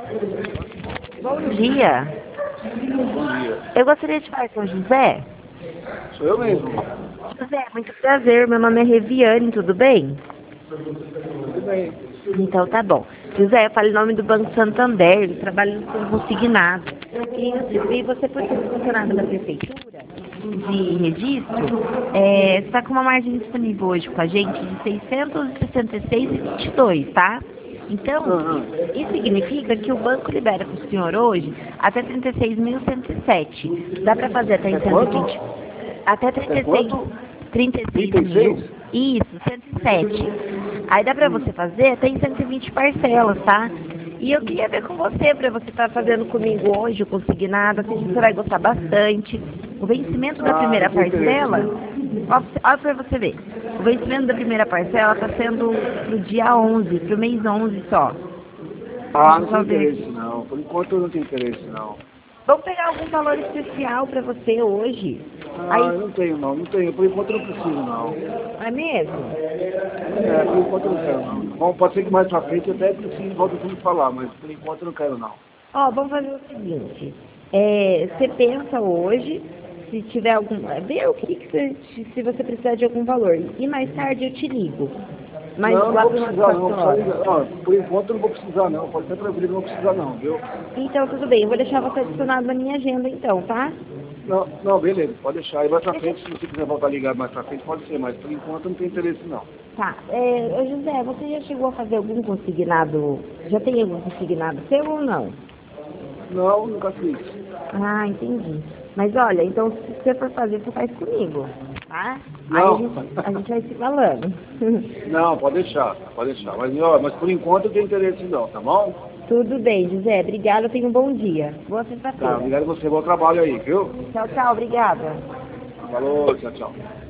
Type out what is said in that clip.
Bom dia. Bom dia. Eu gostaria de falar com o José. Sou eu mesmo. José, muito prazer. Meu nome é Reviane, tudo bem? Tudo bem. Então tá bom. José, eu falei o nome do Banco Santander, ele trabalha com consignado. E você por ser funcionário da prefeitura de registro, está com uma margem disponível hoje com a gente de 666,22, tá? Então, isso significa que o banco libera para o senhor hoje até 36.107. Dá para fazer até em 120. Até 36 mil. Isso, 107. Aí dá pra você fazer até em 120 parcelas, tá? E eu queria ver com você, pra você estar fazendo comigo hoje o consignado, assim, você vai gostar bastante. O vencimento da primeira parcela, ó pra você ver, o vencimento da primeira parcela tá sendo pro dia 11, pro mês 11 só. Ah, não tem interesse não. Por enquanto eu não tenho interesse não. Vamos pegar algum valor especial pra você hoje. Ah, Aí, eu não tenho não, não tenho. Por enquanto eu não preciso não. é mesmo? Por enquanto eu não quero não. Bom, pode ser que mais pra frente eu até precise, volta a falar, mas por enquanto eu não quero não. Ó, vamos fazer o seguinte. Você pensa hoje, se tiver algum. Vê o que você, se você precisar de algum valor. E mais tarde eu te ligo. Mas Não, não lá vou para umas precisar 4 não. horas. Ó, por enquanto eu não vou precisar não. Pode ser tranquilo, não vou precisar não, viu? Então tudo bem, eu vou deixar você adicionado na minha agenda então, tá? Não, não, beleza, pode deixar. E mais pra frente, se você quiser voltar a ligar mais pra frente, pode ser, mas por enquanto eu não tenho interesse não. Tá. Ô José, você já chegou a fazer algum consignado? Já tem algum consignado seu ou não? Não, nunca fiz. Ah, entendi. Mas olha, então se você for fazer, você faz comigo, tá? Não. Aí a gente vai se falando. Não, pode deixar, pode deixar. Mas por enquanto eu tenho interesse não, tá bom? Tudo bem, José. Obrigada. Tenha um bom dia. Boa Tá, sexta-feira. obrigado a você, bom trabalho aí, viu? Tchau, tchau. Obrigada. Falou, tchau, tchau.